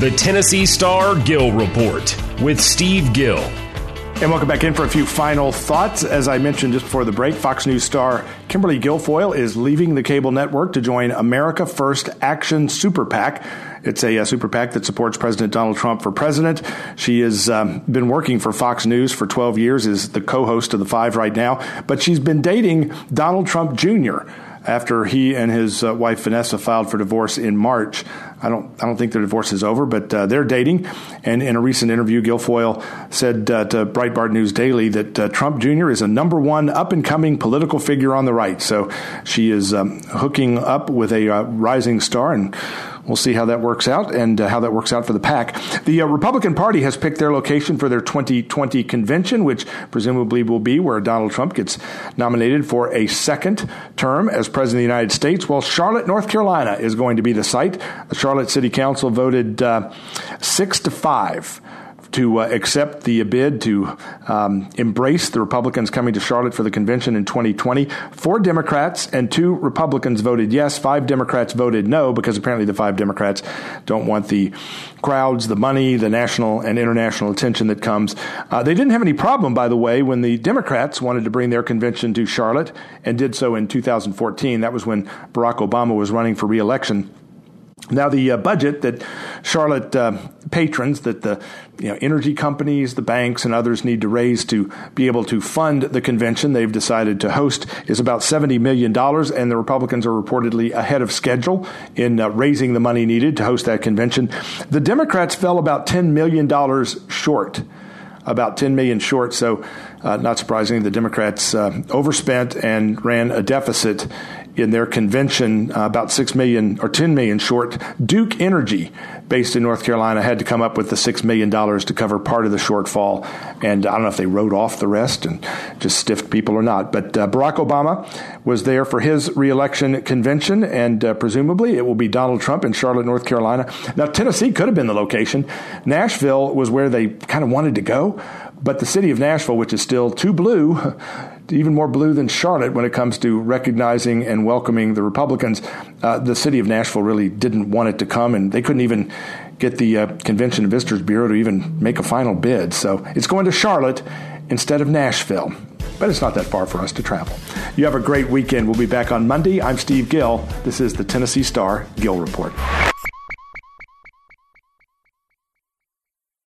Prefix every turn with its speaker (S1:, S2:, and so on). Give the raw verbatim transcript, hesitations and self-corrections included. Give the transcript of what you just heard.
S1: The Tennessee Star Gill Report with Steve Gill.
S2: And welcome back in for a few final thoughts. As I mentioned just before the break, Fox News star Kimberly Guilfoyle is leaving the cable network to join America First Action Super PAC. It's a, a super PAC that supports President Donald Trump for president. She has um, been working for Fox News for twelve years, is the co-host of The Five right now. But she's been dating Donald Trump Junior after he and his uh, wife Vanessa filed for divorce in March. I don't I don't think their divorce is over, but uh, they're dating. And in a recent interview, Guilfoyle said uh, to Breitbart News Daily that uh, Trump Junior is a number one up-and-coming political figure on the right. So she is um, hooking up with a uh, rising star, and we'll see how that works out and uh, how that works out for the PAC. The uh, Republican Party has picked their location for their twenty twenty convention, which presumably will be where Donald Trump gets nominated for a second term as President of the United States. Well, Charlotte, North Carolina is going to be the site. The Charlotte City Council voted uh, six to five to uh, accept the bid to um, embrace the Republicans coming to Charlotte for the convention in twenty twenty. Four Democrats and two Republicans voted yes. Five Democrats voted no, because apparently the five Democrats don't want the crowds, the money, the national and international attention that comes. Uh, they didn't have any problem, by the way, when the Democrats wanted to bring their convention to Charlotte and did so in two thousand fourteen. That was when Barack Obama was running for re-election. Now, the uh, budget that Charlotte uh, patrons, that the you know, energy companies, the banks, and others need to raise to be able to fund the convention they've decided to host is about seventy million dollars, and the Republicans are reportedly ahead of schedule in uh, raising the money needed to host that convention. The Democrats fell about ten million dollars short. About ten million dollars short, so uh, not surprisingly, the Democrats uh, overspent and ran a deficit in their convention, uh, about six million dollars or ten million dollars short. Duke Energy, based in North Carolina, had to come up with the six million dollars to cover part of the shortfall, and I don't know if they wrote off the rest and just stiffed people or not. But uh, Barack Obama was there for his re-election convention, and uh, presumably it will be Donald Trump in Charlotte, North Carolina. Now, Tennessee could have been the location. Nashville was where they kind of wanted to go, but the city of Nashville, which is still too blue, even more blue than Charlotte when it comes to recognizing and welcoming the Republicans, uh, the city of Nashville really didn't want it to come, and they couldn't even get the uh, Convention and Visitors Bureau to even make a final bid. So it's going to Charlotte instead of Nashville. But it's not that far for us to travel. You have a great weekend. We'll be back on Monday. I'm Steve Gill. This is the Tennessee Star Gill Report.